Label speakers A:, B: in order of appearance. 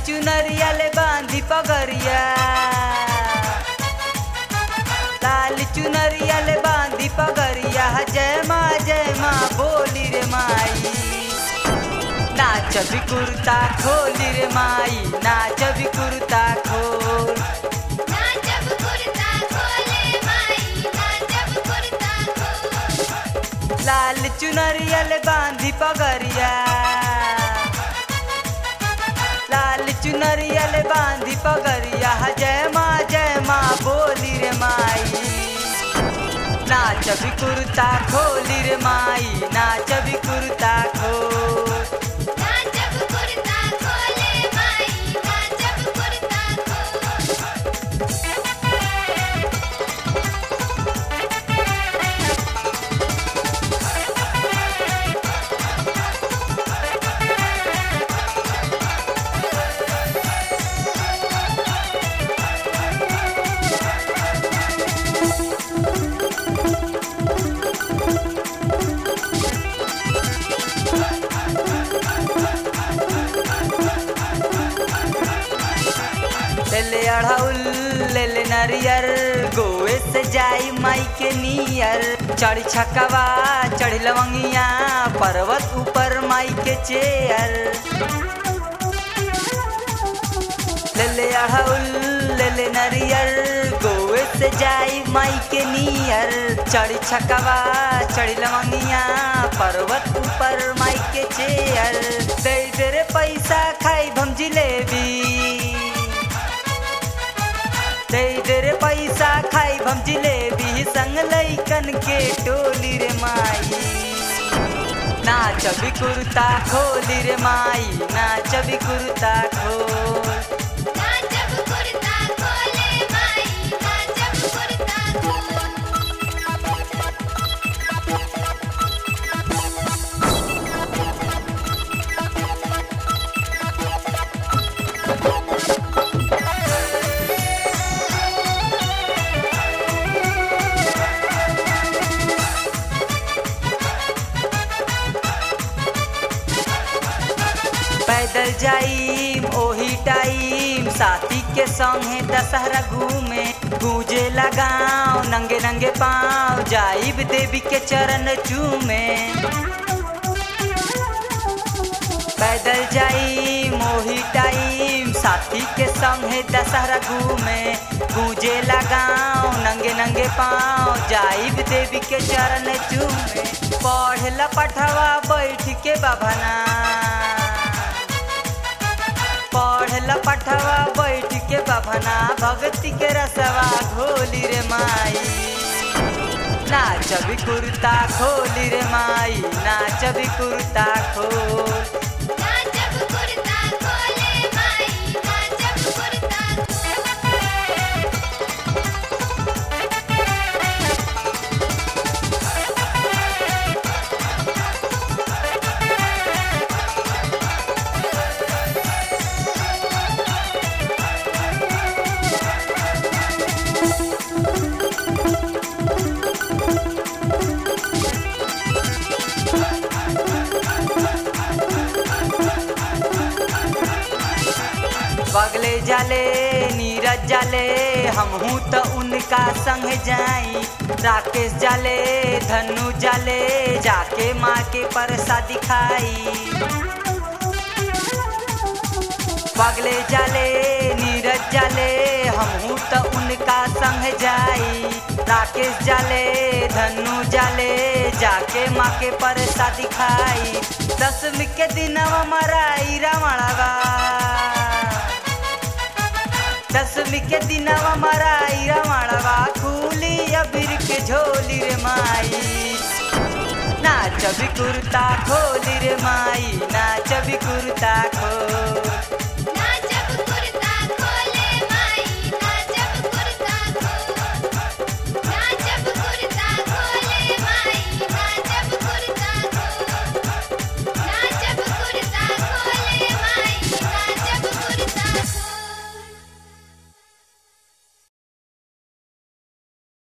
A: चुनरिया ले बांधी पगरिया, लाल चुनरिया ले बांधी पगरिया, जय माँ बोली रे माई। नाच भी कुर्ता खोली रे माई, नाच भी कुर्ता खोल।
B: नाच भी कुर्ता खोले माई, नाच भी कुर्ता खोल।
A: लाल चुनरिया ले बांधी पगरिया, लाल चुनरिया ले बांधी पगरिया, जय माँ बोली रे माई। नाच भी कुर्ता खोली रे माई, नाच भी कुर्ता खोल।
B: नाच भी कुर्ता खोले माई, नाच भी कुर्ता खोल।
A: ले अढ़ौल ले नरियर, गोवे से जाई माई के नियर। चढ़ी छकवा चढ़ी लवंगिया, पर्वत ऊपर माई के चेयर। ले अढ़ौल ले नरियर, गोवे से जाई माई के नियर। चढ़ी छकवा चढ़ी लवंगिया, पर्वत ऊपर माई के चेयर। दे दे रे पैसा खाई भम जिलेबी, दे रे पैसा खाई भम जिलेबी, संग लइकन के टोली रे माई। नाच भी कुर्ता खोली रे माई, नाच भी कुर्ता खोल।
B: नाच भी कुर्ता खोले माई, नाच भी कुर्ता खोल।
A: पैदल जाइम ओही टाइम, साथी के संगे दशहरा घूमे। गूंजे लगाओ नंगे नंगे पाँव, जाइब देवी के चरण चूमे। पैदल जाइम ओही टाइम, साथी के संगे दशहरा घूमे। गूंजे लगाओ नंगे नंगे पाँव, जाइब देवी के चरण चूमे। पढ़ला पठवा बैठ के बभना, पढ़ला पठवा बैठ के बभना, भक्ति के रसवा घोली रे माई। नाच भी कुर्ता खोली रे माई, नाच भी कुर्ता खोल।
B: नाच भी कुर्ता खोले माई, नाच भी कुर्ता खोल।
A: बगले जाले नीरज जाले, हमहू तो उनका संग जाई। राकेश जाले धनु जाले, जाके माँ के प्रसादी खाई। बगले जाले नीरज जाले, हमहू तो उनका संग जाई। राकेश जाले धनु जाले, जाके माँ के प्रसादी खाई। दसवीं के दिनवा मराई रावणवा, दसवीं के दिनवा मराई रावणवा। खूली अबीर के झोली रे माई, नाच भी कुर्ता खोली रे माई, नाच भी कुर्ता खोल।